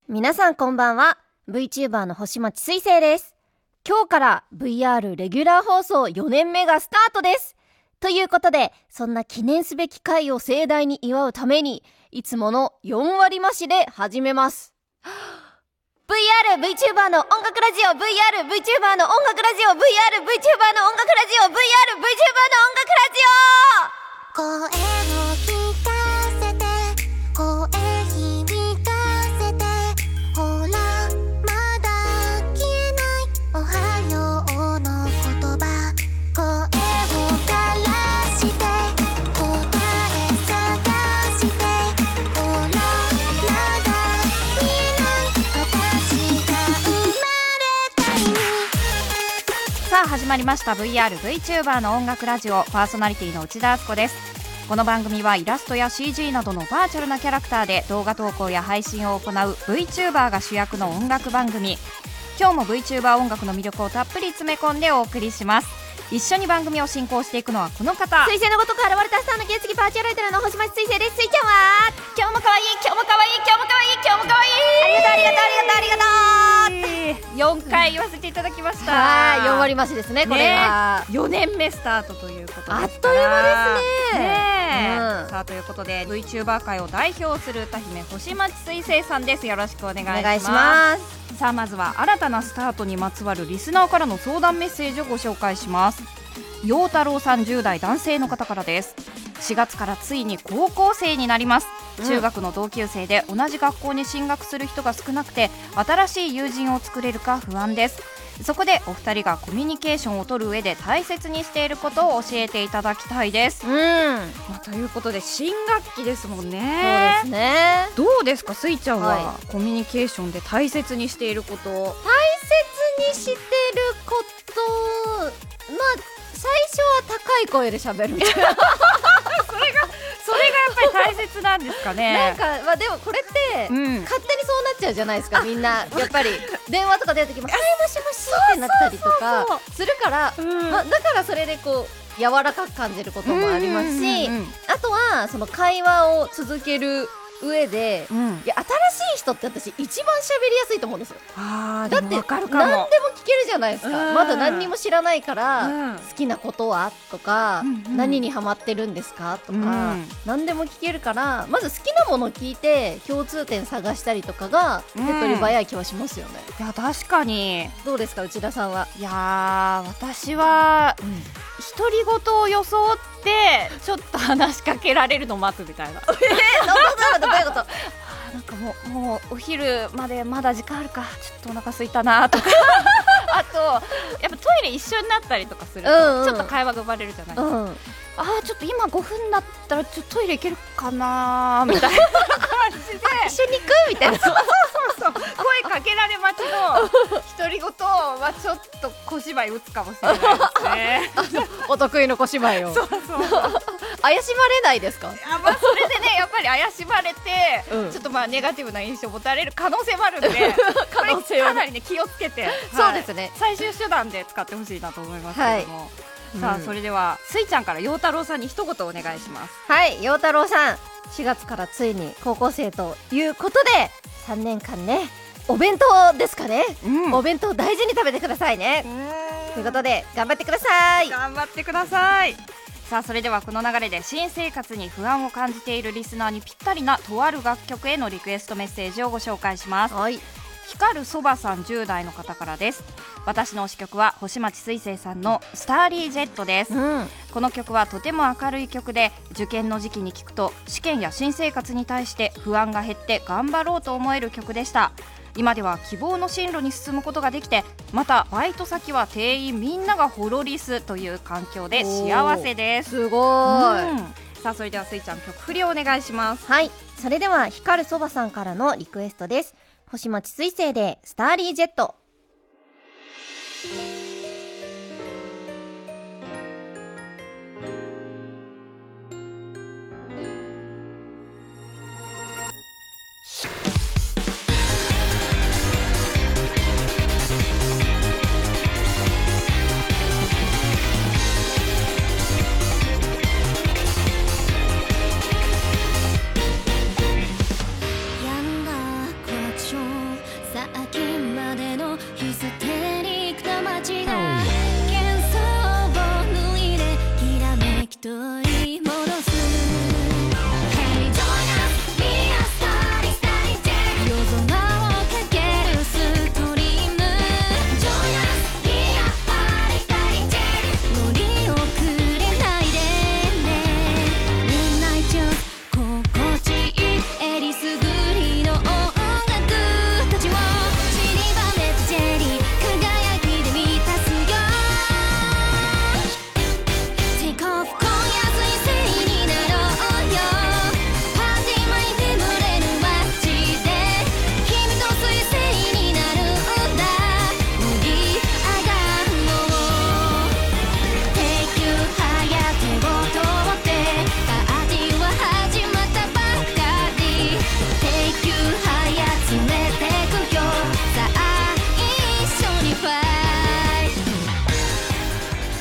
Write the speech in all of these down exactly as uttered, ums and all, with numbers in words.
皆さんこんばんは。 VTuber の星町水星です。今日から ブイアール レギュラー放送よねんめがスタートです。ということで、そんな記念すべき回を盛大に祝うために、いつものよんわり増しで始めます。ブイアール VTuber の音楽ラジオ ブイアール VTuber の音楽ラジオ ブイアール VTuber の音楽ラジオ ブイアール VTuber の音楽ラジオ。声を聞かせて、声響かせて、ほらまだ消えないおはようの言葉。声を枯らして答え探して、ほらまだ見えない私が生まれた意味。 さあ始まりました ブイアール VTuber の音楽ラジオ、パーソナリティの内田敦子です。この番組はイラストや シージー などのバーチャルなキャラクターで動画投稿や配信を行う VTuber が主役の音楽番組。今日も VTuber 音楽の魅力をたっぷり詰め込んでお送りします。一緒に番組を進行していくのはこの方、 水星のごとく現れたスターの原付パーチャルライターの星町水星です。水ちゃんは今日も可愛い今日も可愛い今日も可愛い今日も可愛い。ありがとうありがとうありがとうありがとう。 よんかい言わせていただきました。 はい、よん割増しですね、これは、 ね、よねんめスタートということですから、 あっという間ですね。 ね、 うん、 さあということで VTuber 界を代表する歌姫星町水星さんです。よろしくお願いします。 お願いします。 さあまずは新たなスタートにまつわるリスナーからの相談メッセージをご紹介します。陽太郎さん、じゅう代男性の方からです。しがつからついに高校生になります。中学の同級生で同じ学校に進学する人が少なくて、新しい友人を作れるか不安です。そこでお二人がコミュニケーションを取る上で大切にしていることを教えていただきたいです。 うん、 まあ、ということで新学期ですもんね。 そうですね。 どうですか、スイちゃんは、はい、コミュニケーションで大切にしていること。 大切にしてること、まあ最初は高い声で喋るみたいなそれがそれがやっぱり大切なんですかね。 なんか、まあ、でもこれって、うん、勝手にそうなっちゃうじゃないですか、みんなやっぱり電話とか出た時も「はいもしもし」ってなったりとかするから、まあ、だからそれでこう柔らかく感じることもありますし、うんうんうん、あとはその会話を続ける上で、うん、いや新しい人って私一番喋りやすいと思うんですよ。 あだって何でも聞けるじゃないですか、うん、まだ何にも知らないから、うん、好きなことはとか、うんうん、何にハマってるんですかとか、うん、何でも聞けるから、まず好きなものを聞いて共通点探したりとかが手っ取り早い気はしますよね、 うん、いや確かに。 どうですか内田さんは。 いやー私は、うん、独り言を装ってちょっと話しかけられるのを待つみたいな。えー、どういうことどういうこと。なんかもう、もうお昼までまだ時間あるか、ちょっとお腹空いたなとかあとやっぱトイレ一緒になったりとかすると、うんうん、ちょっと会話が生まれるじゃないですか、うん、あーちょっと今ごふんだったらちょっとトイレ行けるかなみたいな感じで一緒に行くみたいなそうそうそう声かけられ待ちの独り言はちょっと小芝居打つかもしれないですねお得意の小芝居を。 そうそう怪しまれないですか。 いや、まあ、それでねやっぱり怪しまれて、うん、ちょっとまあネガティブな印象を持たれる可能性もあるんで可能性はかなりね気をつけて、はい、 そうですね、 最終手段で使ってほしいなと思いますけども、はい、さあ、うん、それではスイちゃんから陽太郎さんに一言お願いします。 はい、陽太郎さん、しがつからついに高校生ということでさんねんかんね、お弁当ですかね、うん、お弁当大事に食べてくださいね。ということで頑張ってください。 頑張ってください。さあそれではこの流れで新生活に不安を感じているリスナーにぴったりなとある楽曲へのリクエストメッセージをご紹介します。 はい、 光るそばさん、じゅう代の方からです。私の推し曲は星町水星さんのスターリージェットです、うん、この曲はとても明るい曲で、受験の時期に聴くと試験や新生活に対して不安が減って頑張ろうと思える曲でした。今では希望の進路に進むことができて、またバイト先は店員みんながホロリスという環境で幸せです。 すごい、うん、 さあそれではスイちゃん曲振りをお願いします。 はい、それでは光るそばさんからのリクエストです。星町水星でスターリージェット。 病んだ心地よ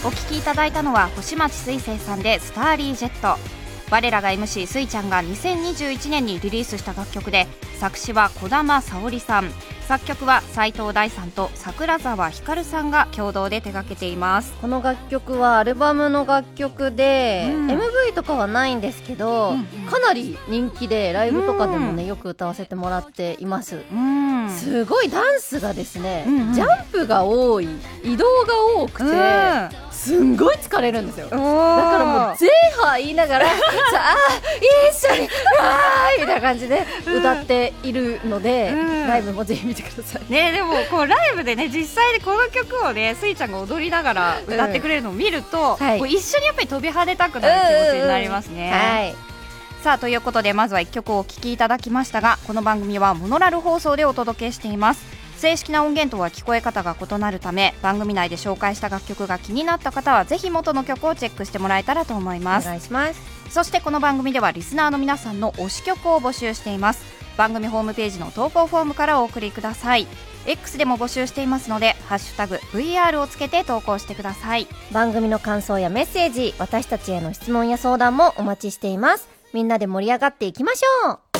お聴きいただいたのは星町水星さんでスターリージェット。我らが エムシー スイちゃんがにせんにじゅういちねんにリリースした楽曲で、作詞は児玉沙織さん、作曲は斉藤大さんと桜沢光さんが共同で手掛けています。 この楽曲はアルバムの楽曲で、うん、エムブイ とかはないんですけど、うんうん、かなり人気でライブとかでもね、うん、よく歌わせてもらっています、うん、すごいダンスがですね、うんうん、ジャンプが多い、移動が多くて、うんすんごい疲れるんですよ。だからもうゼーハー言いながらさあ一緒にあーみたいな感じで歌っているので、うん、ライブもぜひ見てくださいね。でもこうライブでね、実際にこの曲をね、スイちゃんが踊りながら歌ってくれるのを見ると、うんはい、こう一緒にやっぱり飛び跳ねたくなる気持ちになりますね、うんうんはい。さあということで、まずはいっきょくお聴きいただきましたが、この番組はモノラル放送でお届けしています。正式な音源とは聞こえ方が異なるため、番組内で紹介した楽曲が気になった方はぜひ元の曲をチェックしてもらえたらと思います。 お願いします。 そしてこの番組ではリスナーの皆さんの推し曲を募集しています。番組ホームページの投稿フォームからお送りください。 X でも募集していますので、ハッシュタグ ブイアール をつけて投稿してください。 番組の感想やメッセージ、私たちへの質問や相談もお待ちしています。みんなで盛り上がっていきましょう。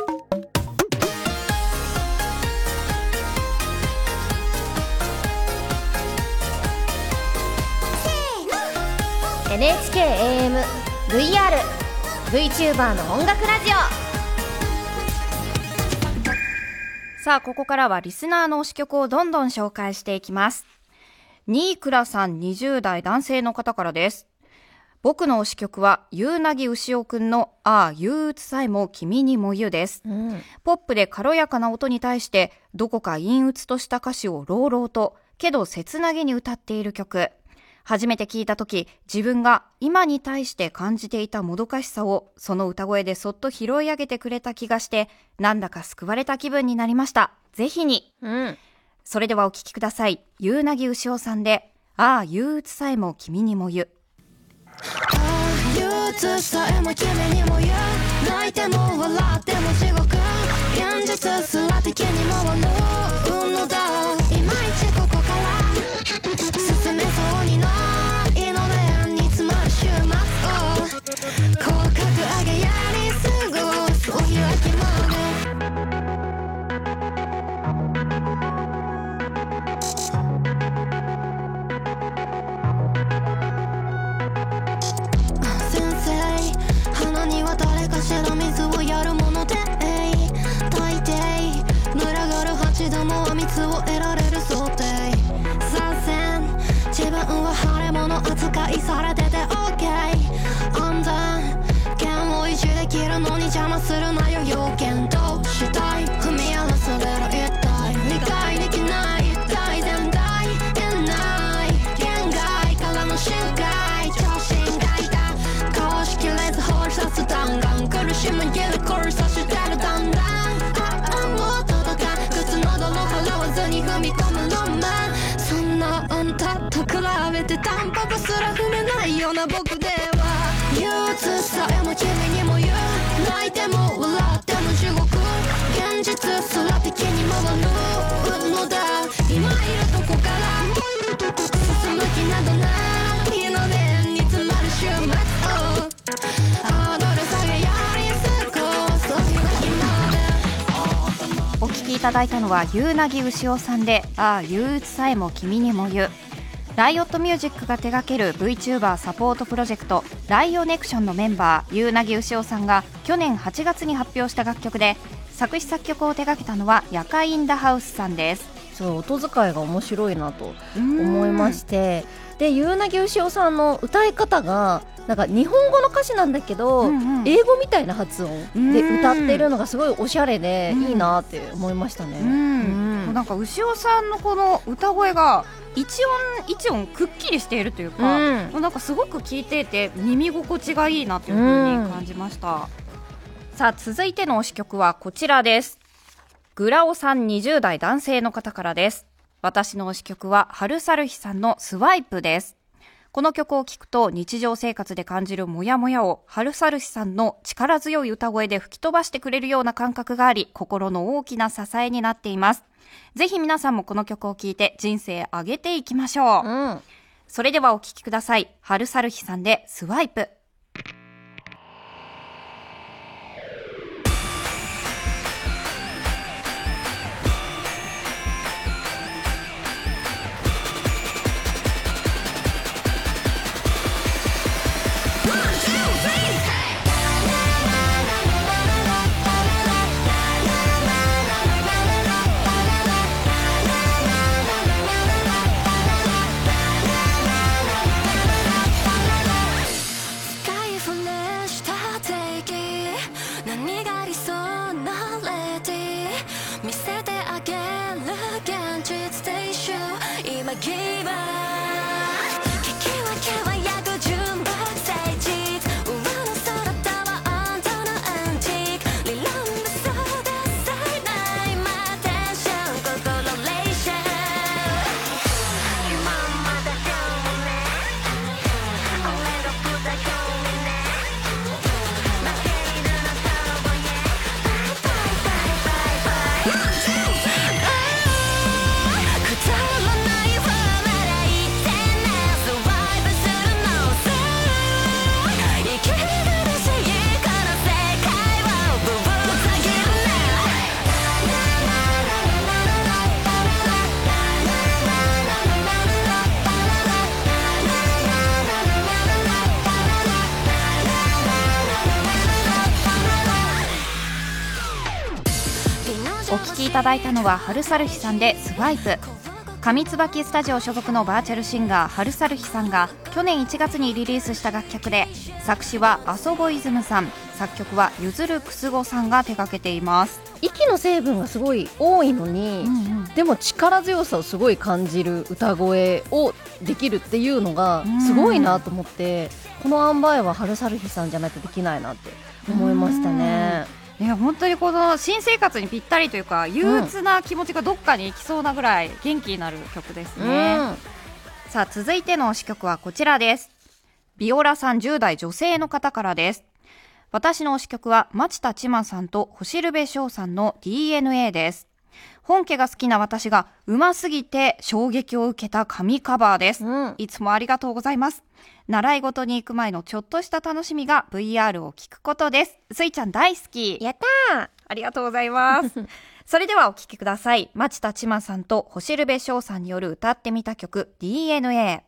エヌエイチケーエーエム ブイアール VTuber の音楽ラジオ。 さあここからはリスナーの推し曲をどんどん紹介していきます。ニークラさん、にじゅう代男性の方からです。僕の推し曲はゆうなぎうしおくんのああ憂鬱さえも君にもゆです、うん、ポップで軽やかな音に対してどこか陰鬱とした歌詞を朗々とけど切なげに歌っている曲。初めて聞いたとき、自分が今に対して感じていたもどかしさをその歌声でそっと拾い上げてくれた気がして、なんだか救われた気分になりました。ぜひに、うん、それではお聴きください。ゆうなぎうしおさんでああ憂鬱さえも君にもゆ。 ああ憂鬱さえも君にもゆ、泣いても笑っても地獄、現実すら敵に回るのだ、いまいちここから進めそうにないので煮詰まる週末を口角上げやり過ごすお開きまで。先生、鼻には誰かしら水をやるもので大抵群がる八度もは蜜を得られる想定。自分は腫れ物扱いされてて OK 安全剣を維持できるのに邪魔するなよ要件。どうしたい踏み荒らされる一体理解できない一体全体出ない限界からの深海超深海だ顔しきれず放りさす弾丸苦しむギルコルさしてるだんだんあんを届か靴の泥払わずに踏み込むロマン。そんなあんたと比べてタンパクすら踏めないような僕では憂鬱さえも君にも言う、泣いても笑っても地獄、現実すら敵に回るのだ、今いるとこから進む気などないので煮詰まる週末をハードル下げやり過ごすお開きまで。 お聴きいただいたのはゆうなぎうしおさんでああ憂鬱さえも君にもゆ。ライオットミュージックが手掛ける VTuber サポートプロジェクトライオネクションのメンバーゆうなぎうしおさんが去年はちがつに発表した楽曲で、作詞作曲を手掛けたのはヤカインダハウスさんです。 そう音使いが面白いなと思いまして、でゆうなぎうしおさんの歌い方がなんか日本語の歌詞なんだけど、うんうん、英語みたいな発音で歌ってるのがすごいおしゃれでいいなって思いましたね。うんうん、なんかうしおさんのこの歌声が一音一音くっきりしているというか、うん、なんかすごく聴いていて耳心地がいいなという風に感じました、うん、さあ続いての推し曲はこちらです。グラオさん、にじゅう代男性の方からです。私の推し曲は春サルヒさんのスワイプです。この曲を聴くと日常生活で感じるモヤモヤを春サルヒさんの力強い歌声で吹き飛ばしてくれるような感覚があり、心の大きな支えになっています。ぜひ皆さんもこの曲を聴いて人生上げていきましょう、うん、 それではお聴きください。春サルヒさんでスワイプ。お聴きいただいたのは春サルヒさんでスワイプ。上椿スタジオ所属のバーチャルシンガー春サルヒさんが去年いちがつにリリースした楽曲で、作詞はアソボイズムさん、作曲はゆずるくすごさんが手掛けています。 息の成分がすごい多いのに、うんうん、でも力強さをすごい感じる歌声をできるっていうのがすごいなと思って、うん、この塩梅は春サルヒさんじゃないとできないなって思いましたね。 いや本当にこの新生活にぴったりというか、憂鬱な気持ちがどっかに行きそうなぐらい元気になる曲ですね、うん、さあ続いての推し曲はこちらです。ビオラさんじゅう代女性の方からです。私の推し曲は町田千万さんと星ルベ翔さんの ディーエヌエー です。本家が好きな私がうますぎて衝撃を受けた神カバーです、うん、いつもありがとうございます。習い事に行く前のちょっとした楽しみが ブイアール を聞くことです。スイちゃん大好き。 やったー、 ありがとうございますそれではお聴きください。町田千万さんと星ルベ翔さんによる歌ってみた曲 ディーエヌエー。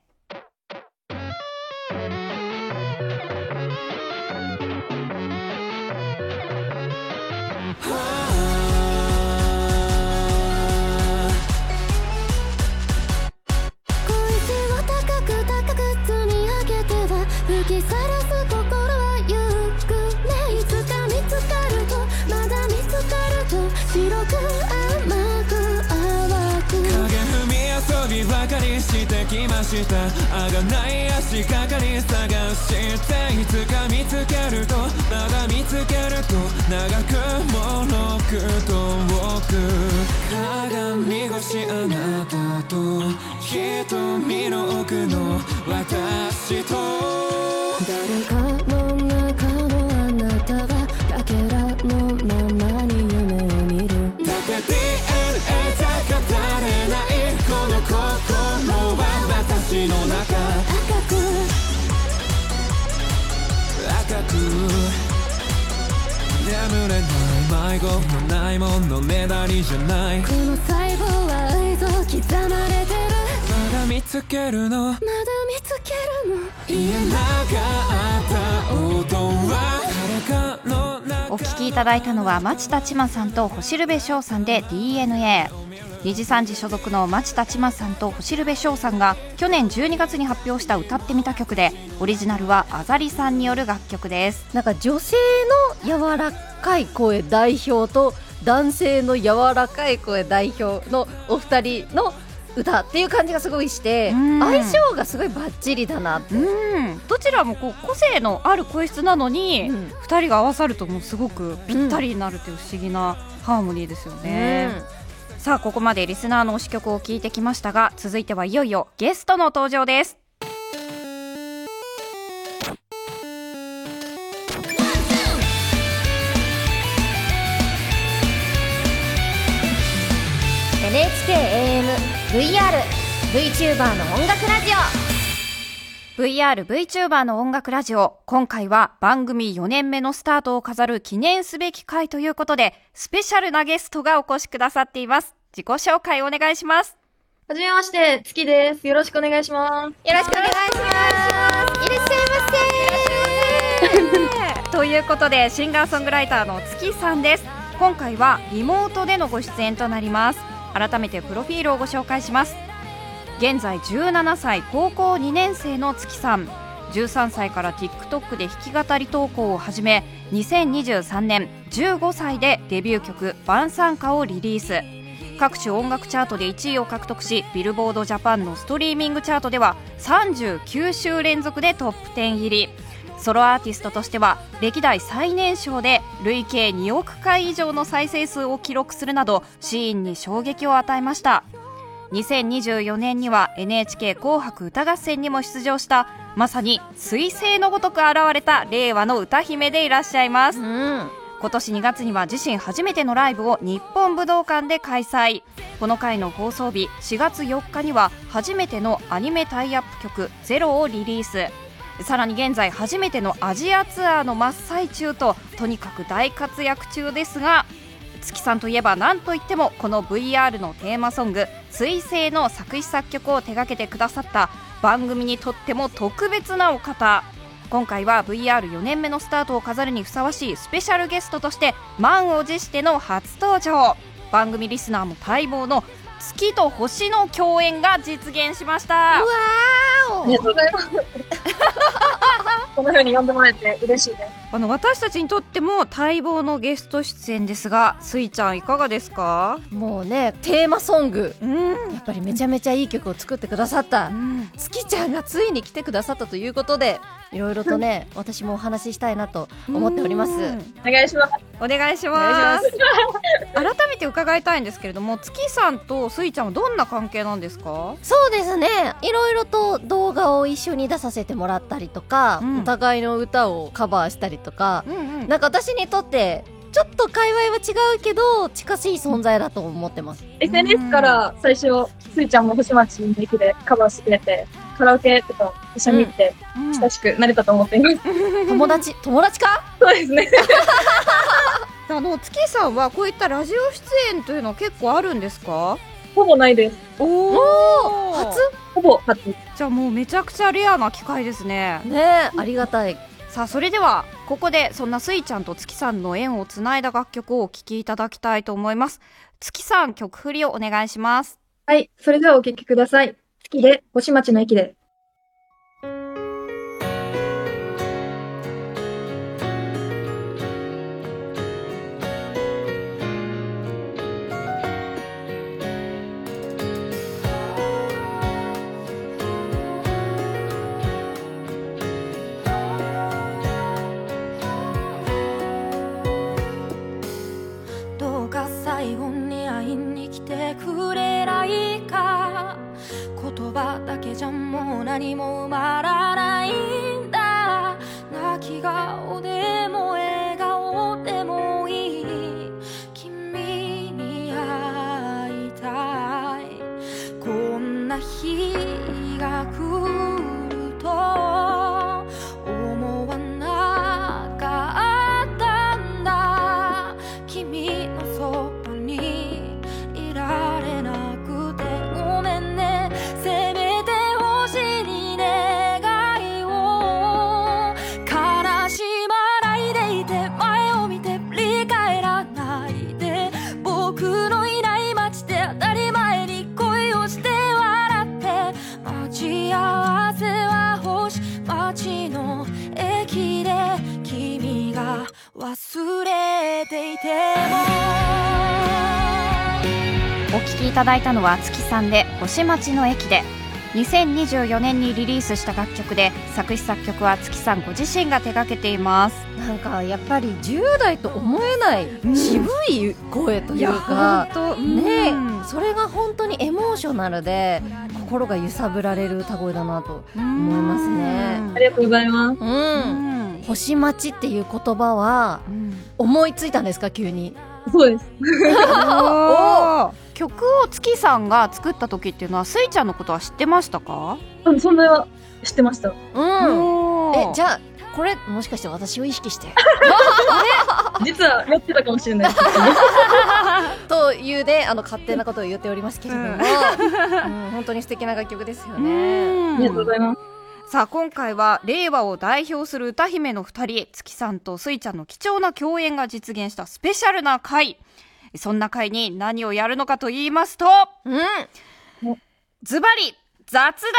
吹きさらす心はゆっくりいつか見つかるとまだ見つかると白く甘く淡く影踏み遊びばかりしてきました。あがない足かかり探していつか見つけるとまだ見つけると長くもろく遠く鏡越しあなたと瞳の奥の私と誰かの中のあなたはかけらのままに夢を見る。だって ディーエヌエー じゃ語れないこの心は私の中赤く赤く眠れない迷子のないものねだりじゃない。この細胞は愛ぞ刻まれてる。まだ見つけるのまだ見つけるの言えなかった音は誰かの中。 お聴きいただいたのは町田千万さんと星ルベ翔さんで ディーエヌエー。二次三次所属の町田千万さんと星ルベ翔さんが去年じゅうにがつに発表した歌ってみた曲で、オリジナルはあざりさんによる楽曲です。 なんか女性の柔らかい声代表と男性の柔らかい声代表のお二人の歌っていう感じがすごいして、相性がすごいバッチリだなって。 うんどちらもこう個性のある声質なのに、うん、ふたりが合わさるともうすごくぴったりになるという不思議なハーモニーですよね、うん、さあここまでリスナーの推し曲を聴いてきましたが、続いてはいよいよゲストの登場です。 エヌエイチケーエーエム ブイアール VTuber の音楽ラジオブイアール VTuber の音楽ラジオ、今回は番組よねんめのスタートを飾る記念すべき回ということで、スペシャルなゲストがお越しくださっています。自己紹介お願いします。 はじめまして、月です。よろしくお願いします。 よろしくお願いします。いらっしゃいませ。 ということで、シンガーソングライターの月さんです。今回はリモートでのご出演となります。改めてプロフィールをご紹介します。現在じゅうななさい、高校にねん生の月さん。じゅうさんさいから TikTok で弾き語り投稿を始め、にせんにじゅうさんねんじゅうごさいでデビュー曲「晩餐歌」をリリース。各種音楽チャートでいちいを獲得し、ビルボードジャパンのストリーミングチャートではさんじゅうきゅうしゅう連続でトップじゅう入り。ソロアーティストとしては歴代最年少で累計におくかい以上の再生数を記録するなど、シーンに衝撃を与えました。にせんにじゅうよねんには エヌエイチケー 紅白歌合戦にも出場した、まさに彗星のごとく現れた令和の歌姫でいらっしゃいます。 うん今年にがつには自身初めてのライブを日本武道館で開催。この回の放送日しがつよっかには初めてのアニメタイアップ曲「ゼロをリリース。さらに現在初めてのアジアツアーの真っ最中と、とにかく大活躍中ですが、月さんといえば何といってもこの ブイアール のテーマソング「彗星」の作詞作曲を手掛けてくださった番組にとっても特別なお方。今回は ブイアールよねんめのスタートを飾るにふさわしいスペシャルゲストとして満を持しての初登場。番組リスナーも待望の月と星の共演が実現しました。 わありがとうございます。このように呼んでもらえて嬉しいです。 あの私たちにとっても待望のゲスト出演ですが、スイちゃんいかがですか？ ーもうね、テーマソング、 うんやっぱりめちゃめちゃいい曲を作ってくださった月ちゃんがついに来てくださったということで、いろいろとね私もお話ししたいなと思っております。 お願いします。 お願いします改めて伺いたいんですけれども、月さんとスイちゃんはどんな関係なんですか？ そうですね、いろいろと動画を一緒に出させてもらったりとか、 うんお互いの歌をカバーしたりとか、 うんうんなんか私にとってちょっと界隈は違うけど近しい存在だと思ってます。 エスエヌエス から最初、すいちゃんも星町の駅でカバーしてくれて、カラオケとか一緒に行ってうん親しくなれたと思っています。 友達友達か？ そうですね。 あの月さんはこういったラジオ出演というのは結構あるんですか？ ほぼないです。 おおー初ほぼ初。 じゃあもうめちゃくちゃレアな機会ですね。 ねえ、ありがたい。 さあそれではここでそんなスイちゃんと月さんの縁をつないだ楽曲をお聴きいただきたいと思います。月さん、曲振りをお願いします。 はい、それではお聴きください。月で星町の駅で。 どうか最後に会いに来てくれないか。言葉だけじゃもう何も埋まらないんだ。泣き顔でも笑顔でもいい。君に会いたい。こんな日が来ると思わなかったんだ。君のそばにいられなくてごめんね。せめて星に願いを。悲しまないでいて、前を見て振り返らないで。僕のいない街で当たり前に恋をして笑って。待ち合わせは星町の駅で。君が忘れていても。 お聴きいただいたのは月さんで星町の駅で。にせんにじゅうよねんにリリースした楽曲で、作詞作曲は月さんご自身が手掛けています。 なんかやっぱりじゅう代と思えない渋い声というか、 当ねえ、それが本当にエモーショナルで心が揺さぶられる歌声だなと思いますね。 ありがとうございます。 うん、星町っていう言葉は思いついたんですか？急に。 そうです。 お曲を月さんが作った時っていうのはスイちゃんのことは知ってましたか？ あそんなは知ってました。 うんえじゃゃあこれもしかして私を意識して実はやってたかもしれないです。 というねあの勝手なことを言っておりますけれども、うんうん、本当に素敵な楽曲ですよね。 ありがとうございます。 さあ今回は令和を代表する歌姫のふたり、月さんとスイちゃんの貴重な共演が実現したスペシャルな回。そんな回に何をやるのかと言いますと、 うんズバリ雑談です。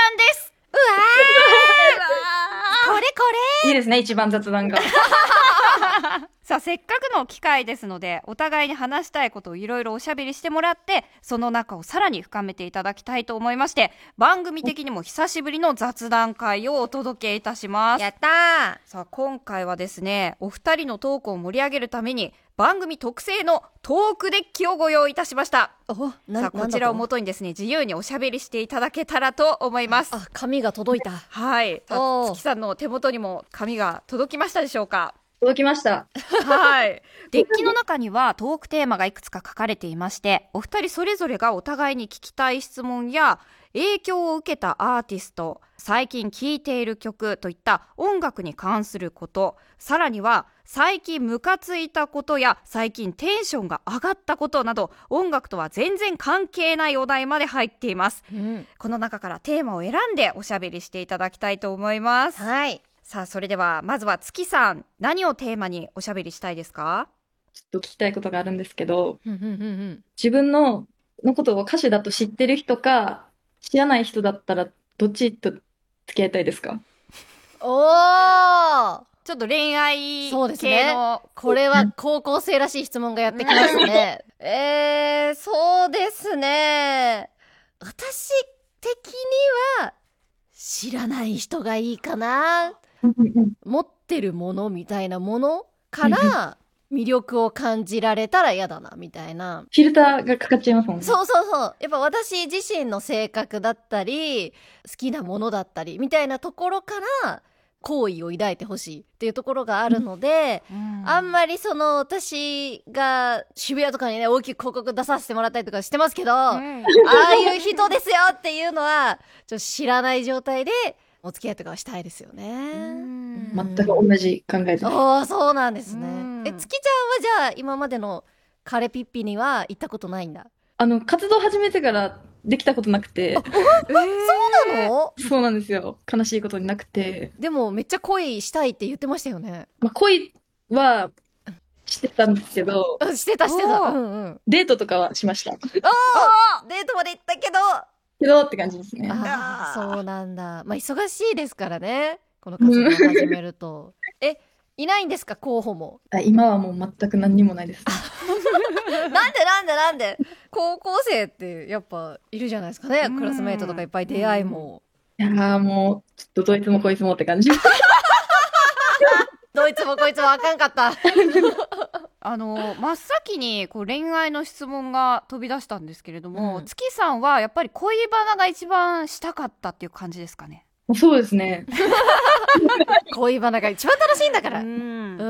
うわーこれこいいですね、一番雑談が。 さあせっかくの機会ですので、お互いに話したいことをいろいろおしゃべりしてもらって、その中をさらに深めていただきたいと思いまして、番組的にも久しぶりの雑談会をお届けいたします。 やったー。 さあ今回はですね、お二人のトークを盛り上げるために番組特製のトークデッキをご用意いたしました。 おなさあこちらをもとにですね、自由におしゃべりしていただけたらと思います。 あ紙が届いた。 はいさあ月さんの手元にも紙が届きましたでしょうか？ 届きました。 はい。デッキの中にはトークテーマがいくつか書かれていまして、お二人それぞれがお互いに聞きたい質問や影響を受けたアーティスト、最近聴いている曲といった音楽に関すること、さらには最近ムカついたことや最近テンションが上がったことなど、音楽とは全然関係ないお題まで入っています、うん、この中からテーマを選んでおしゃべりしていただきたいと思います。 はい。 さあそれではまずは月さん、何をテーマにおしゃべりしたいですか？ ちょっと聞きたいことがあるんですけど、 うんうんうんうん自分ののことを歌手だと知ってる人か知らない人だったらどっちと付き合いたいですか？ おーちょっと恋愛そうです系ねの、 これは高校生らしい質問がやってきますね。えー、そうですね。私的には知らない人がいいかな。持ってるものみたいなものから魅力を感じられたら嫌だなみたいな。 フィルターがかかっちゃいますもんね。 そうそうそう。やっぱ私自身の性格だったり好きなものだったりみたいなところから好意を抱いてほしいっていうところがあるので、うん、あんまりその私が渋谷とかにね大きく広告出させてもらったりとかしてますけど、うん、ああいう人ですよっていうのはちょっと知らない状態でお付き合いとかはしたいですよね。 うん全く同じ考えです。 おーそうなんですね。え月ちゃんはじゃあ今までの彼ピッピには行ったことないんだ？ あの活動始めてからできたことなくて。 えー、そうなの？ そうなんですよ。悲しいことになくて。 でもめっちゃ恋したいって言ってましたよね。 まあ、恋はしてたんですけど。 してたしてた、うんうん、 デートとかはしました。おーデートまで行ったけどけどって感じですね。 ああそうなんだ。まあ忙しいですからねこの活動を始めると。えいないんですか候補も？ あ今はもう全く何にもないです。 なんでなんでなんで高校生ってやっぱいるじゃないですかね。クラスメートとかいっぱい出会いも。 いやーもうちょっとどいつもこいつもって感じ。 どいつもこいつもあかんかった。 あの真っ先にこう恋愛の質問が飛び出したんですけれども、うん、月さんはやっぱり恋バナが一番したかったっていう感じですかね？ そうですね。 恋バナが一番楽しいんだから。うん、 うん、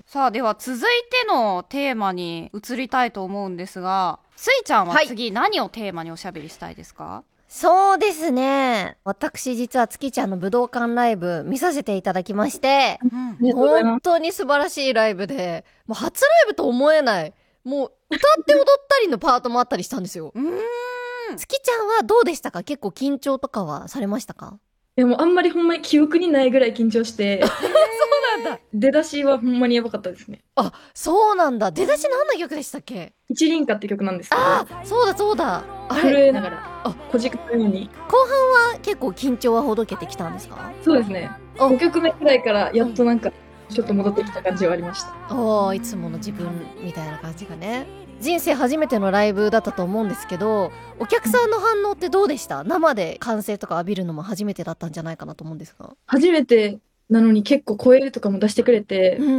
さあでは続いてのテーマに移りたいと思うんですが、スイちゃんは次何をテーマにおしゃべりしたいですか？はい、 そうですね。私実は月ちゃんの武道館ライブ見させていただきまして、うん、本当に素晴らしいライブで、もう初ライブと思えない、もう歌って踊ったりのパートもあったりしたんですよ。うーん月ちゃんはどうでしたか？結構緊張とかはされましたか？ でもあんまりほんまに記憶にないぐらい緊張して。そうなんだ。出だしはほんまにやばかったですね。 あ、そうなんだ。出だし何の曲でしたっけ？ 一輪歌って曲なんですけど。 あ、そうだそうだ。 あれ震えながら、あ、こじくのように。 後半は結構緊張はほどけてきたんですか？ そうですね。ごきょくめくらいからやっとなんかちょっと戻ってきた感じはありました。 おー、いつもの自分みたいな感じがね。人生初めてのライブだったと思うんですけど、お客さんの反応ってどうでした？生で歓声とか浴びるのも初めてだったんじゃないかなと思うんですが。 初めてなのに結構声とかも出してくれて、 うん、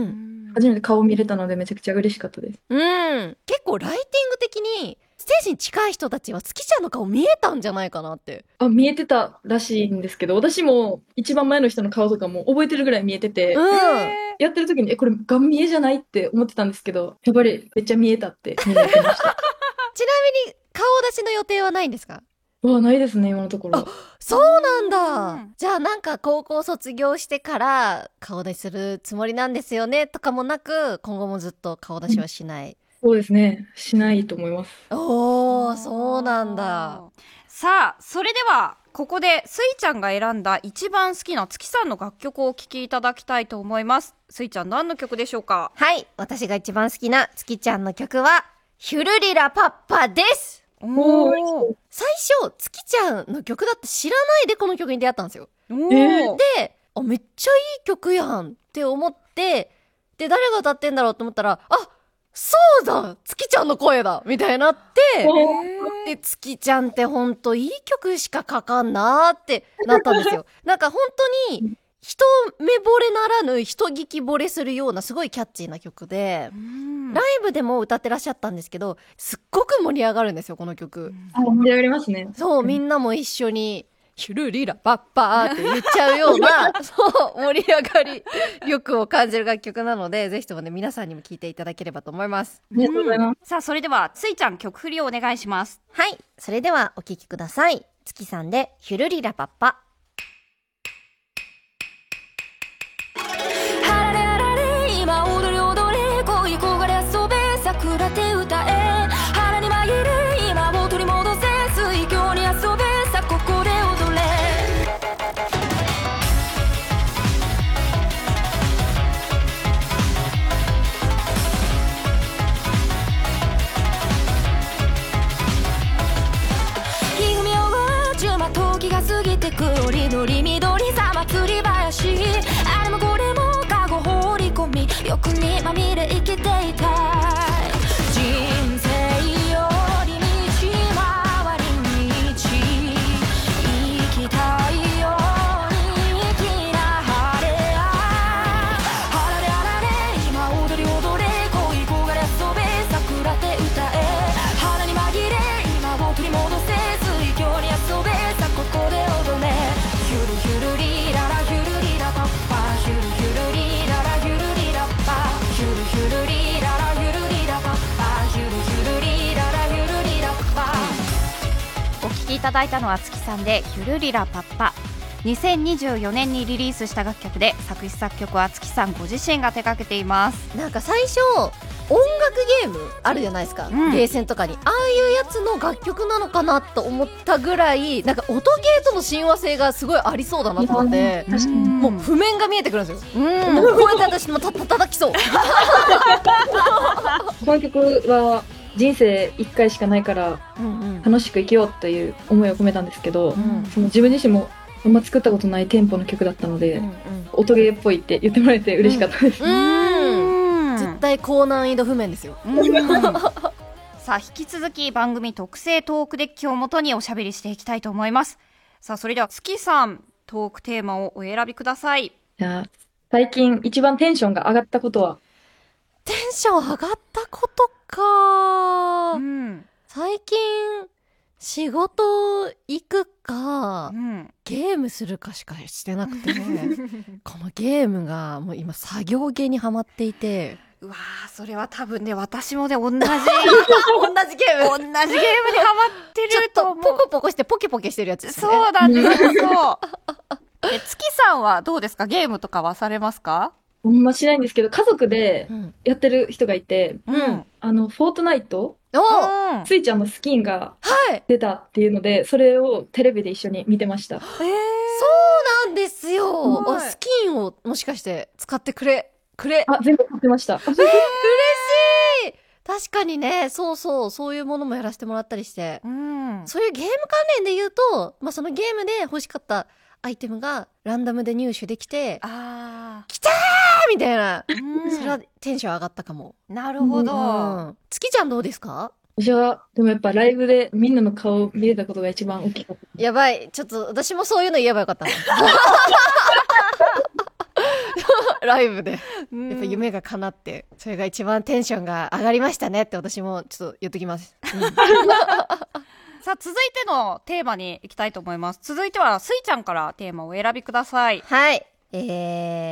初めて顔見れたのでめちゃくちゃ嬉しかったです。 うん、結構ライティング的にステージに近い人たちは月ちゃんの顔見えたんじゃないかなって。 あ、見えてたらしいんですけど、私も一番前の人の顔とかも覚えてるぐらい見えてて、 うん、 やってる時に、え、これガン見えじゃないって思ってたんですけど、やっぱりめっちゃ見えたってみんな言ってました。 ちなみに顔出しの予定はないんですか？ うわ、ないですね、今のところ。 そうなんだ、 うん、 じゃあなんか高校卒業してから顔出しするつもりなんですよねとかもなく、今後もずっと顔出しはしない？ そうですね。しないと思います。 おー、そうなんだ。 さあ、それではここですいちゃんが選んだ一番好きな月さんの楽曲をお聴きいただきたいと思います。すいちゃん、何の曲でしょうか？ はい、私が一番好きな月ちゃんの曲はヒュルリラパッパです。 おー最初月ちゃんの曲だって知らないでこの曲に出会ったんですよ。 おえーで、あ、めっちゃいい曲やんって思って、で誰が歌ってんだろうと思ったら、あ、そうだ、月ちゃんの声だみたいになって、で月ちゃんってほんといい曲しか書かんなーってなったんですよ。なんか本当に一目惚れならぬ人聞き惚れするようなすごいキャッチーな曲で、ライブでも歌ってらっしゃったんですけど、すっごく盛り上がるんですよこの曲。 あ、盛り上がりますね。 そう、みんなも一緒にヒュルリラパッパーって言っちゃうようなそう盛り上がり力を感じる楽曲なので、ぜひともね皆さんにも聴いていただければと思います。 ありがとうございます。 さあ、それではついちゃん、曲振りをお願いします。 はい、それではお聴きください。月さんでヒュルリラパッパ。 ハラレハラレ今踊れ踊れ恋焦がれ遊べ桜手歌え腹に紛れ今を取り戻せ水郷に遊べさここで踊れひぐみをちゅま時が過ぎてくりどり緑さ祭り林あれもこれもカゴ放り込み欲にまみれ生きていたい人生より道回り道生きたいように生きなはれやはられあられ今踊り踊れ恋焦がれ遊べ桜手歌え腹に紛れ今を取り戻せ水郷に遊べさここで踊れヒュルヒュルリララヒュルリラパッパヒュルヒュルリララヒュルリラパヒュルヒュルリララヒュルリラパッパヒュルヒュルリララヒュルリラパお聴きいただいたのは月さんでヒュルリラパッパ。にせんにじゅうよねんにリリースした楽曲で、作詞作曲は月さんご自身が手掛けています。 なんか最初音楽ゲームあるじゃないですか、 うん、 ゲーセンとかにああいうやつの楽曲なのかなと思ったぐらい、なんか音ゲーとの親和性がすごいありそうだなと思って、 確かに。 もう譜面が見えてくるんですよ。 うん、 こうやって私もたた叩きそうこの曲は人生一回しかないからうん、うん、 楽しく生きようという思いを込めたんですけど、 んその自分自身もあんま作ったことないテンポの曲だったので、 うん音ゲーっぽいって言ってもらえて嬉しかったです。 うん、うんうん絶対高難易度譜面ですよ。 うんさあ、引き続き番組特製トークデッキをもとにおしゃべりしていきたいと思います。さあ、それでは月さん、トークテーマをお選びください。 じゃあ最近一番テンションが上がったことは？ テンション上がったことか、 うん、 最近仕事行くか、 うん、 ゲームするかしかしてなくてこのゲームがもう今作業系にハマっていて、 うわー、それは多分ね、私もね、同じ同じゲーム同じゲーム同じゲームにハマってちょっとると思う。 ポコポコしてポケポケしてるやつですね。 そうだね、そうえ月さんはどうですか？ゲームとかはされますか？ あんましないんですけど、家族でうんやってる人がいて、 うんあのフォートナイトおー、 うんスイちゃんのスキンがはい、 出たっていうので、それをテレビで一緒に見てました。 えーそうなんですよ、 はいあスキンをもしかして使ってくれくれあ、全部買ってました。 嬉しい。確かにね、そうそう、そういうものもやらせてもらったりして、 うんそういうゲーム関連で言うと、まあ、そのゲームで欲しかったアイテムがランダムで入手できて、 あ来たーみたいな、 ー、うんそれはテンション上がったかも。 なるほど、 うん、月ちゃんどうですか？ 私は、でもやっぱライブでみんなの顔を見れたことが一番大きかった。 やばい、ちょっと私もそういうの言えばよかったなライブでうんやっぱ夢が叶って、それが一番テンションが上がりましたねって私もちょっと言っときます、うんさあ、続いてのテーマに行きたいと思います。続いてはスイちゃんからテーマをお選びください。 はい。えー、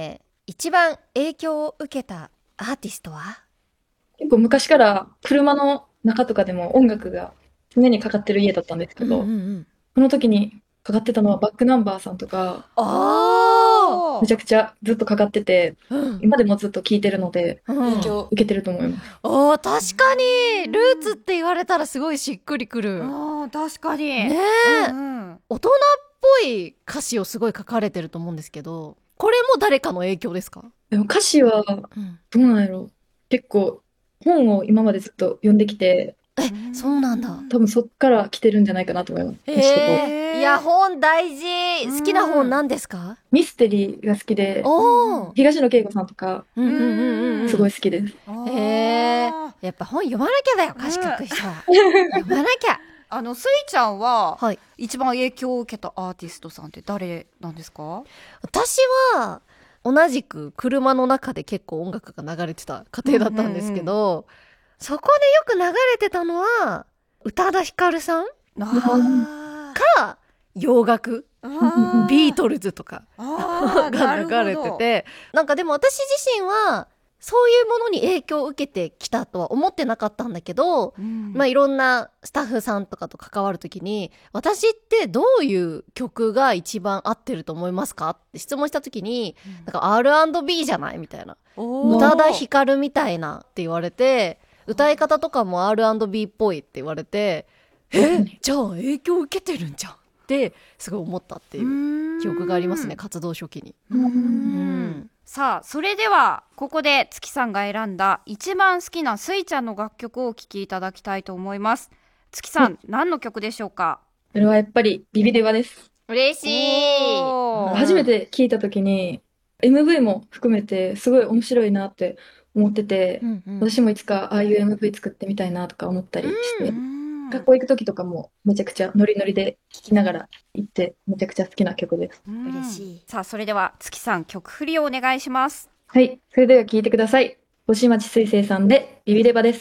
一番影響を受けたアーティストは？ 結構昔から車の中とかでも音楽が常にかかってる家だったんですけど、 うんうんうん、 この時にかかってたのはバックナンバーさんとか、 あめちゃくちゃずっとかかってて、 ー、うん今でもずっと聴いてるので、 うん影響を受けてると思います。 あー確かにルーツって言われたらすごいしっくりくる。 あー確かにねえ、 うんうん大人っぽい歌詞をすごい書かれてると思うんですけど、これも誰かの影響ですか？ でも歌詞はうんどうなんやろう。結構本を今までずっと読んできて、 え、そうなんだ。 多分そっから来てるんじゃないかなと思います。歌詞とかえー、いや本大事。好きな本何ですか？ ミステリーが好きで、 おー、 東野圭吾さんとかうんうんうんうん、 すごい好きです。 へー、やっぱ本読まなきゃだよ、歌詞書く人は。読まなきゃ。 あのスイちゃんははい。 一番影響を受けたアーティストさんって誰なんですか？ 私は同じく車の中で結構音楽が流れてた家庭だったんですけど、そこでよく流れてたのは宇多田ヒカルさんあか洋楽、 ービートルズとかあーが流れてて、なんかでも私自身はそういうものに影響を受けてきたとは思ってなかったんだけど、 うんまあいろんなスタッフさんとかと関わるときに、私ってどういう曲が一番合ってると思いますかって質問したときに、なんか アールアンドビー じゃないみたいな。 おー宇多田ヒカルみたいなって言われて、歌い方とかも アールアンドビー っぽいって言われて、え、じゃあ影響受けてるんじゃんってすごい思ったっていう記憶がありますね、活動初期に。 うんうんさあそれではここで月さんが選んだ一番好きなスイちゃんの楽曲をお聴きいただきたいと思います。月さん、何の曲でしょうか？ それはやっぱりビビデバです。 嬉しい。 おー初めて聞いた時に エムブイ も含めてすごい面白いなって思ってて、 うんうん私もいつかああいう エムブイ 作ってみたいなとか思ったりして、 うん学校行く時とかもめちゃくちゃノリノリで聴きながら行ってめちゃくちゃ好きな曲です。 うん嬉しい。 さあそれでは月さん曲振りをお願いします。 はい、それでは聴いてください。星町水星さんでビビデバです。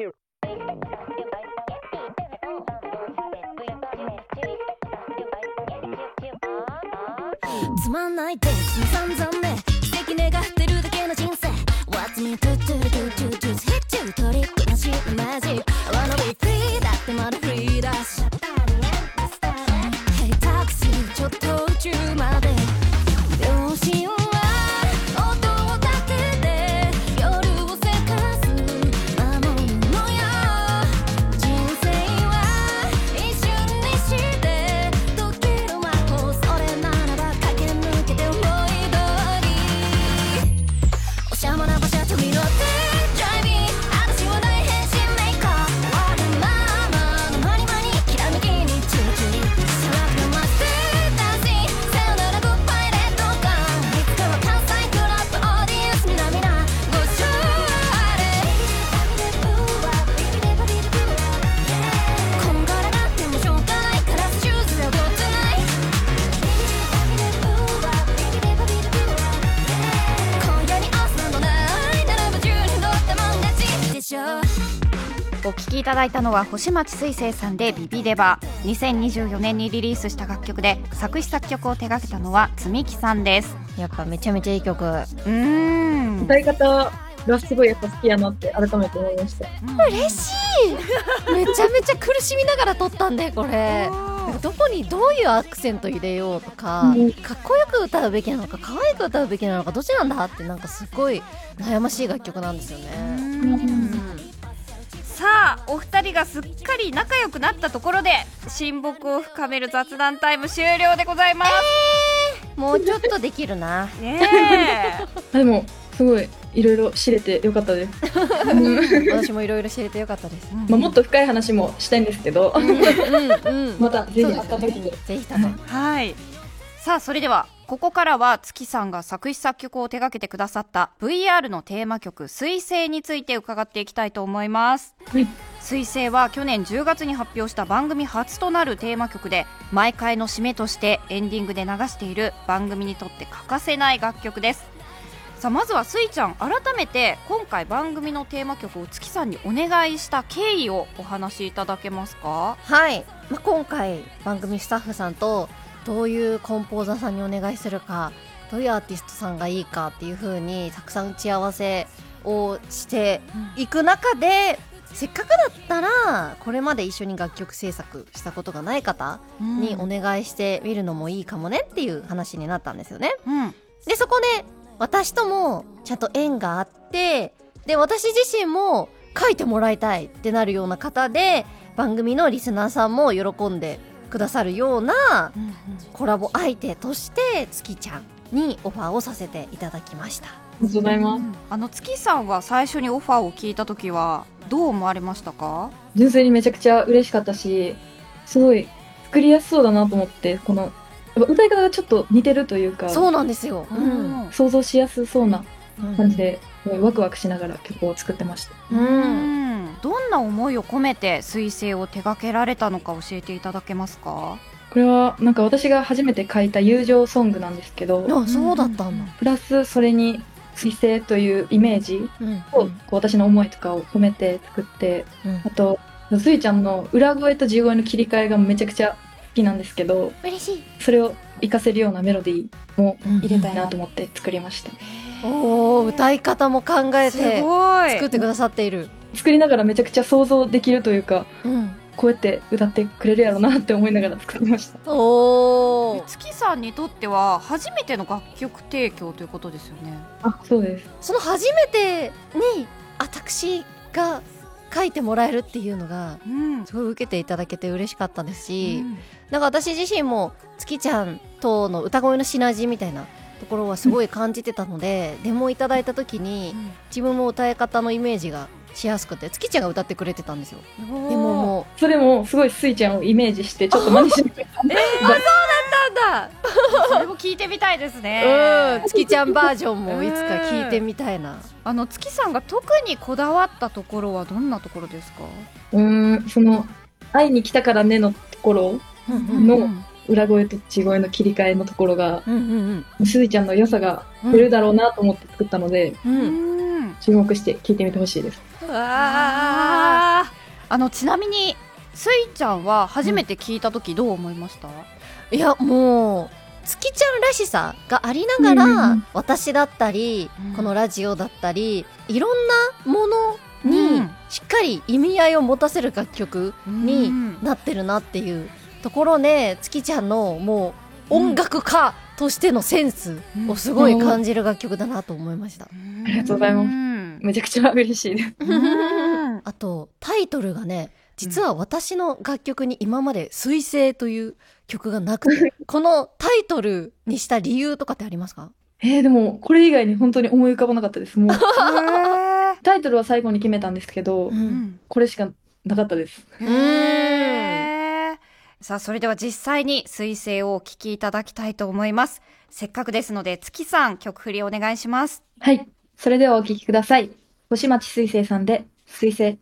つまんないです散々ね奇跡願ってるだけの人生 What's me to do do do do hit you トリックなしのマジック I wanna be free だってまだフリーだし Hey タクシーちょっと宇宙まで両親は音を立てて夜をせかす守るのよ人生は一瞬にして解ける魔法それならば駆け抜けて思い通りおしゃもな馬車飛び乗って Drive me 私は大変身メーカーわがままのマニマニきらめきにチューチューさらくまってダンシングさよならグッバイレッドカーいつかは関西クラップオーディエンスに涙ご賞礼こんがらがってもしょうがないからシューズで踊ってない今夜に明日のないならば十人乗ってもん勝ちでしょお聴きいただいたのは星町水星さんでビビデバ。にせんにじゅうよねんにリリースした楽曲で作詞作曲を手掛けたのはつみきさんです。 やっぱめちゃめちゃいい曲。 うーん歌い方がすごいやっぱ好きやなって改めて思いました。 嬉しい。めちゃめちゃ苦しみながら撮ったんでこれ。どこにどういうアクセント入れようとか、 うんかっこよく歌うべきなのか可愛く歌うべきなのかどっちなんだってなんかすごい悩ましい楽曲なんですよね。 さあお二人がすっかり仲良くなったところで親睦を深める雑談タイム終了でございます。 もうちょっとできるな。 ねあでもすごいいろいろ知れてよかったです。 私もいろいろ知れてよかったです。 えまあ、もっと深い話もしたいんですけど、 うんうんうん。 またぜひ会った時に。 ぜひとも。 はいさあそれではここからは月さんが作詞作曲を手掛けてくださった ブイアール のテーマ曲水星について伺っていきたいと思います。 はい水星は去年じゅうがつに発表した番組初となるテーマ曲で毎回の締めとしてエンディングで流している番組にとって欠かせない楽曲です。さあまずはスイちゃん改めて今回番組のテーマ曲を月さんにお願いした経緯をお話しいただけますか？ はい、まあ、今回番組スタッフさんとどういうコンポーザーさんにお願いするかどういうアーティストさんがいいかっていう風にたくさん打ち合わせをしていく中で、せっかくだったらこれまで一緒に楽曲制作したことがない方にお願いしてみるのもいいかもねっていう話になったんですよね、うん、でそこで私ともちゃんと縁があって、で私自身も書いてもらいたいってなるような方で、番組のリスナーさんも喜んでくださるようなコラボ相手として月ちゃんにオファーをさせていただきました。 ありがとうございます。 あの月さんは最初にオファーを聞いた時はどう思われましたか？ 純粋にめちゃくちゃ嬉しかったし、すごい作りやすそうだなと思って、このやっぱ歌い方がちょっと似てるというか、 そうなんですよ、うん、 想像しやすそうな感じで、うん、ワクワクしながら曲を作ってました、 うんうん、どんな思いを込めて水星を手掛けられたのか教えていただけますか？ これはなんか私が初めて書いた友情ソングなんですけど、 あ、そうだったんだ。 プラスそれに水星というイメージを、こう私の思いとかを込めて作って、うん、あとスイちゃんの裏声と地声の切り替えがめちゃくちゃ好きなんですけど、嬉しい。それを活かせるようなメロディーも入れたいなと思って作りました、 うん、おー、歌い方も考えて作ってくださっている。 作りながらめちゃくちゃ想像できるというか、うん、こうやって歌ってくれるやろなって思いながら作りました。 おー、月さんにとっては初めての楽曲提供ということですよね。 あ、そうです。 その初めてに私が書いてもらえるっていうのが、うん、すごい受けていただけて嬉しかったですし、うん、なんか私自身も月ちゃんとの歌声のシナジーみたいなところはすごい感じてたので、うん、デモいただいた時に、うん、自分も歌い方のイメージがしやすくて、月ちゃんが歌ってくれてたんですよ。でももうそれもすごいスイちゃんをイメージしてちょっと真似しながらえー、あ、そうだったんだそれも聞いてみたいですね。 うん、月ちゃんバージョンもいつか聞いてみたいな。 あの月さんが特にこだわったところはどんなところですか？ うーん、その会いに来たからねのところの裏声と地声の切り替えのところが、うんうんうん、スイちゃんの良さが出るだろうなと思って作ったので、うんうん、注目して聞いてみてほしいです。 ああのちなみにスイちゃんは初めて聞いた時どう思いました？ うん、いやもう月ちゃんらしさがありながら、うん、私だったり、うん、このラジオだったりいろんなものにしっかり意味合いを持たせる楽曲になってるなっていうところで、月ちゃんのもう音楽家としてのセンスをすごい感じる楽曲だなと思いました。 うん、ありがとうございます。めちゃくちゃ嬉しいですあとタイトルがね、実は私の楽曲に今まで水星という曲がなくてこのタイトルにした理由とかってありますか？ えー、でもこれ以外に本当に思い浮かばなかったです。もうタイトルは最後に決めたんですけど、うん、これしかなかったです。 へー。さあそれでは実際に水星をお聴きいただきたいと思います。せっかくですので月さん曲振りお願いします。 はい、それではお聴きください。星町水星さんで水星。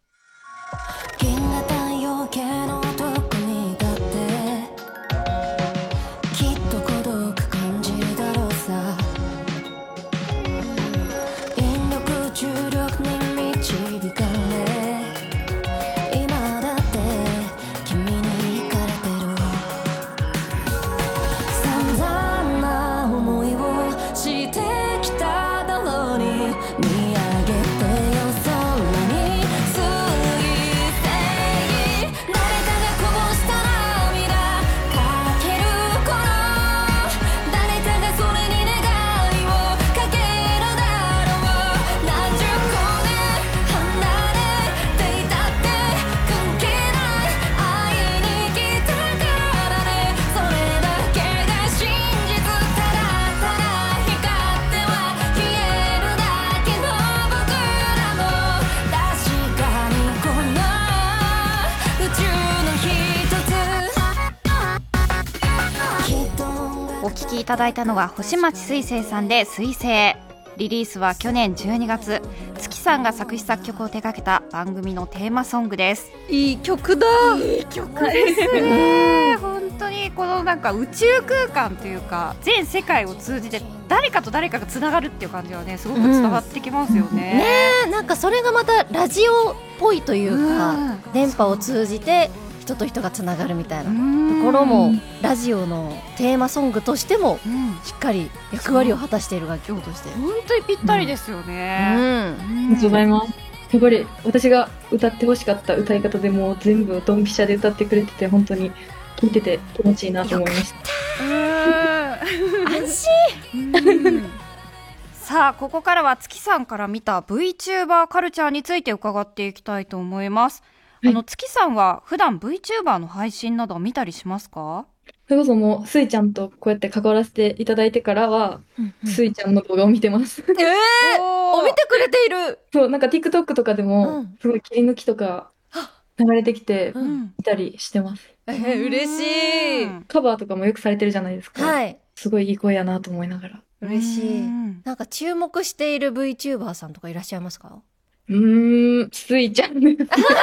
お聴きいただいたのは星町水星さんで水星。リリースは去年じゅうにがつ、月さんが作詞作曲を手掛けた番組のテーマソングです。 いい曲だ。 いい曲ですね本当にこのなんか宇宙空間というか全世界を通じて誰かと誰かがつながるっていう感じはねすごく伝わってきますよね、うん、 ねえ、なんかそれがまたラジオっぽいというか、うん、電波を通じて人と人がつながるみたいなところもラジオのテーマソングとしてもしっかり役割を果たしている楽曲として本当にぴったりですよね、うんうん、 ありがとうございます。やっぱり私が歌ってほしかった歌い方でもう全部ドンピシャで歌ってくれてて本当に聴いてて気持ちいいなと思いました。 安心さあここからは月さんから見た VTuber カルチャーについて伺っていきたいと思います。あの月さんは普段 VTuber の配信などを見たりしますか？ それこそもうスイちゃんとこうやって関わらせていただいてからは、うんうん、スイちゃんの動画を見てます。 えー、お見てくれている。 そうなんか TikTok とかでも、うん、すごい切り抜きとか流れてきて見たりしてます。 うん、えー、嬉しい。 カバーとかもよくされてるじゃないですか。はい。すごいいい声やなと思いながら。 嬉しい。なんか注目している VTuber さんとかいらっしゃいますか？ うーん、スイちゃんです。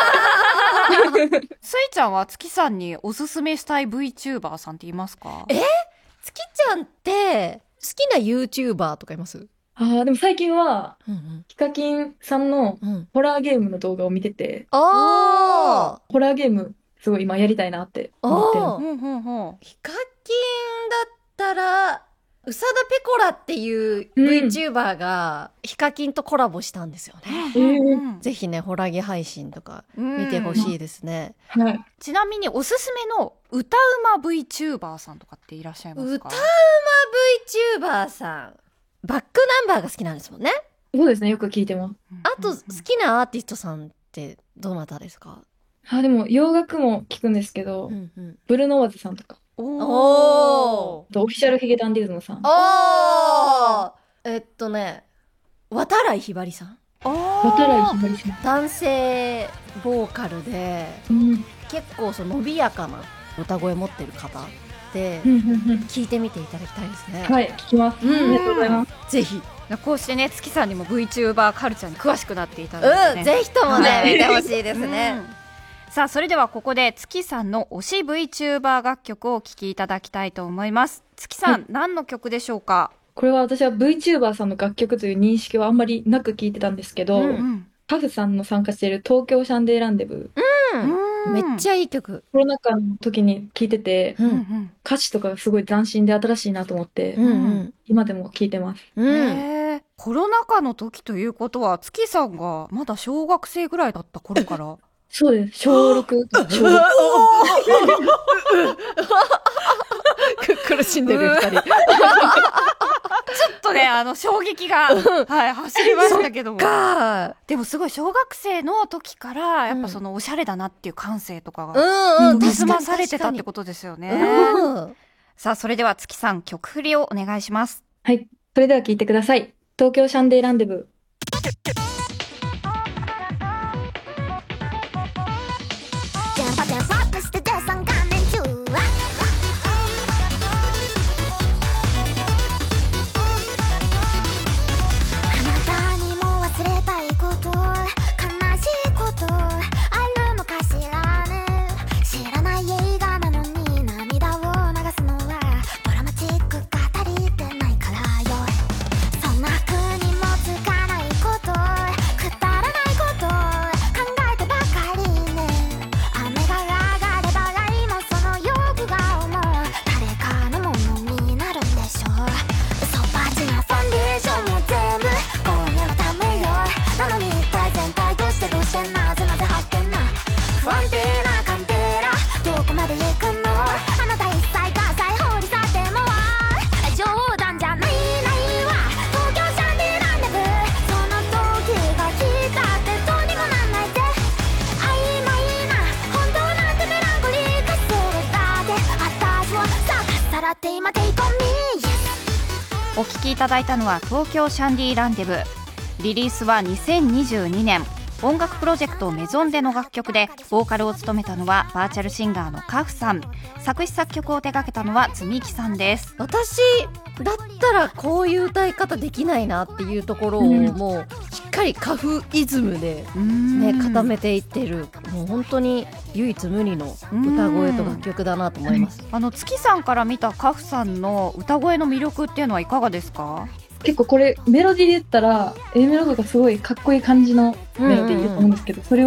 スイちゃんは月さんにおすすめしたい VTuber さんっていますか？ え？月ちゃんって好きな YouTuber とかいます？ ああ、でも最近は、うんうん、ヒカキンさんのホラーゲームの動画を見てて、うん、あホラーゲームすごい今やりたいなって思ってる。 ほうほうほう。ヒカキンだったら、宇佐田ペコラっていう VTuber がヒカキンとコラボしたんですよね、うん、ぜひねホラゲ配信とか見てほしいですね、 うん、ちなみにおすすめの歌うま VTuber さんとかっていらっしゃいますか？ 歌うま VTuber さんバックナンバーが好きなんですもんね。 そうですね、よく聞いてます。 あと好きなアーティストさんってどなたですか？ あでも洋楽も聞くんですけど、うんうん、ブルーノワーズさんとかおーオフィシャルヒゲダンディズムさん。 おーえっとね渡来ひばりさん。 渡来ひばりさん男性ボーカルで、うん、結構その伸びやかな歌声持ってる方で聞いてみていただきたいですね。 はい聞きます、うん、ありがとうございます。 ぜひこうしてね月さんにも VTuber カルチャーに詳しくなっていただいて、ね、 うん、ぜひともね、はい、見てほしいですね、 うん、さあそれではここで月さんの推し VTuber 楽曲をお聴きいただきたいと思います。月さん、はい、何の曲でしょうか？ これは私は VTuber さんの楽曲という認識はあんまりなく聞いてたんですけど、うんうん、カフさんの参加している東京シャンデーランデブー、 うん、めっちゃいい曲。 コロナ禍の時に聴いてて、うんうん、歌詞とかがすごい斬新で新しいなと思って、うんうん、今でも聴いてます、 うん、へーコロナ禍の時ということは月さんがまだ小学生ぐらいだった頃からそうです、小ろく小ろく苦しんでる二人ちょっとねあの衝撃が、はい、走りましたけどもでもすごい小学生の時からやっぱそのおしゃれだなっていう感性とかが研ぎ澄まされてたってことですよね、うん、さあそれでは月さん曲振りをお願いします。 はい、それでは聴いてください。東京シャンデーランデブー。 お聴きいただいたのは東京シャンディランデブー。リリースはにせんにじゅうにねん、音楽プロジェクトメゾンでの楽曲でボーカルを務めたのはバーチャルシンガーのカフさん、作詞作曲を手掛けたのはつみきさんです。 私だったらこういう歌い方できないなっていうところをもうしっかりカフイズムで、ね、固めていってる、もう本当に唯一無二の歌声と楽曲だなと思います。 あの月さんから見たカフさんの歌声の魅力っていうのはいかがですか？ 結構これメロディーで言ったら A メロとかすごいかっこいい感じのメロディーだと思うんですけど、うんうんうん、それを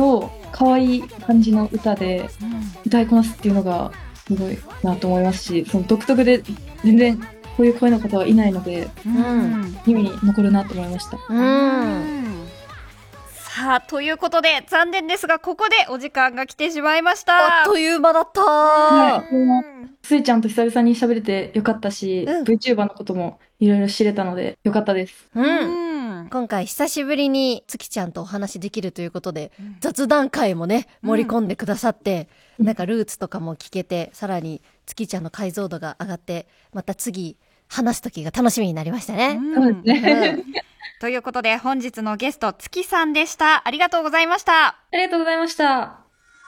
可愛い感じの歌で歌いこなすっていうのがすごいなと思いますし、その独特で全然こういう声の方はいないので、うん、耳に残るなと思いました。うん、 さあということで残念ですがここでお時間が来てしまいました。 あっという間だったー、 はい、スイちゃんと久々に喋れてよかったし、うん、VTuber のこともいろいろ知れたのでよかったです。 うん、うん、今回久しぶりに月ちゃんとお話できるということで、うん、雑談会もね盛り込んでくださって、うん、なんかルーツとかも聞けて、さらに月ちゃんの解像度が上がって、また次話す時が楽しみになりましたね。 うん、ねということで本日のゲスト月さんでした。ありがとうございました。 ありがとうございました。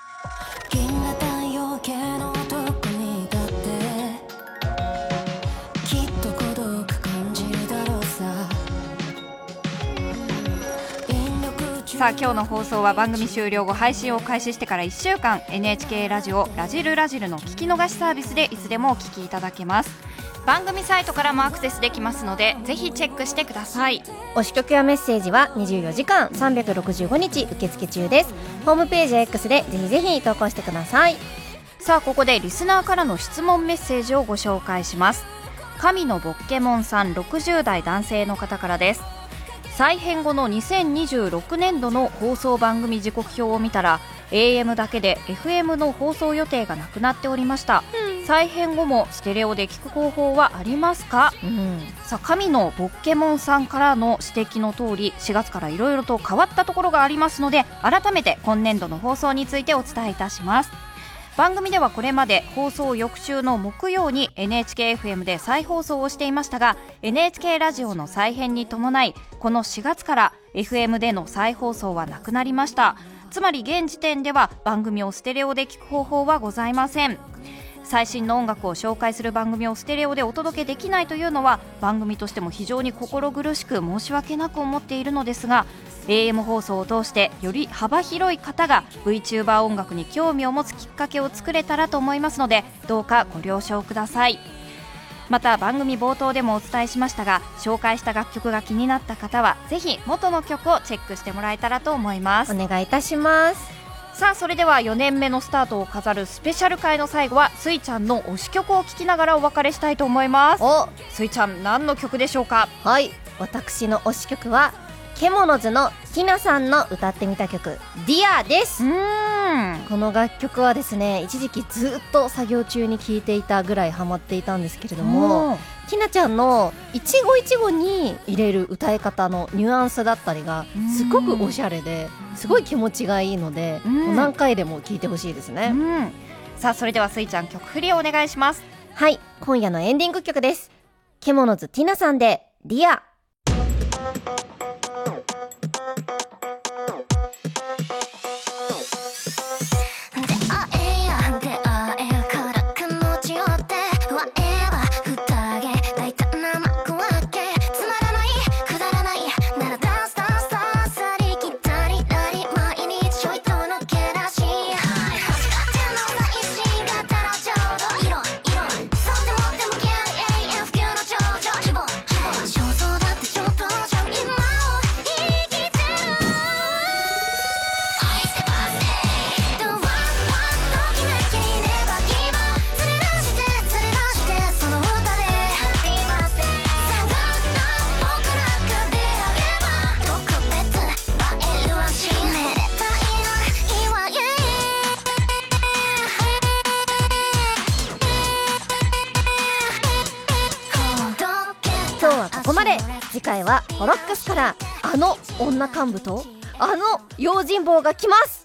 さあ今日の放送は番組終了後配信を開始してからいっしゅうかん エヌエイチケー ラジオラジルラジルの聞き逃しサービスでいつでもお聞きいただけます。番組サイトからもアクセスできますのでぜひチェックしてください。 推し曲やメッセージはにじゅうよじかんさんびゃくろくじゅうごにち受付中です。ホームページや X でぜひぜひ投稿してください。 さあここでリスナーからの質問メッセージをご紹介します。神のボッケモンさんろくじゅうだい男性の方からです。再編後のにせんにじゅうろくねんどの放送番組時刻表を見たら エーエム だけで エフエム の放送予定がなくなっておりました、うん、再編後もステレオで聞く方法はありますか、うん、さあ神のボッケモンさんからの指摘の通りしがつからいろいろと変わったところがありますので改めて今年度の放送についてお伝えいたします。番組ではこれまで放送翌週の木曜に エヌエイチケーエフエム で再放送をしていましたが エヌエイチケー ラジオの再編に伴いこのしがつから エフエム での再放送はなくなりました。つまり現時点では番組をステレオで聞く方法はございません。最新の音楽を紹介する番組をステレオでお届けできないというのは番組としても非常に心苦しく申し訳なく思っているのですが エーエム 放送を通してより幅広い方が VTuber 音楽に興味を持つきっかけを作れたらと思いますのでどうかご了承ください。また番組冒頭でもお伝えしましたが紹介した楽曲が気になった方はぜひ元の曲をチェックしてもらえたらと思います。 お願いいたします。 さあそれではよねんめのスタートを飾るスペシャル回の最後はスイちゃんの推し曲を聴きながらお別れしたいと思います。おスイちゃん何の曲でしょうか。 はい、私の推し曲はケモノズのティナさんの歌ってみた曲ディアです。うーんこの楽曲はですね一時期ずっと作業中に聴いていたぐらいハマっていたんですけれどもティナちゃんの一期一会に入れる歌い方のニュアンスだったりがすごくおしゃれですごい気持ちがいいのでもう何回でも聴いてほしいですね。うんさあそれではスイちゃん曲振りをお願いします。 はい、今夜のエンディング曲です。ケモノズティナさんでディア。次回はホロックスからあの女幹部とあの用心棒が来ます。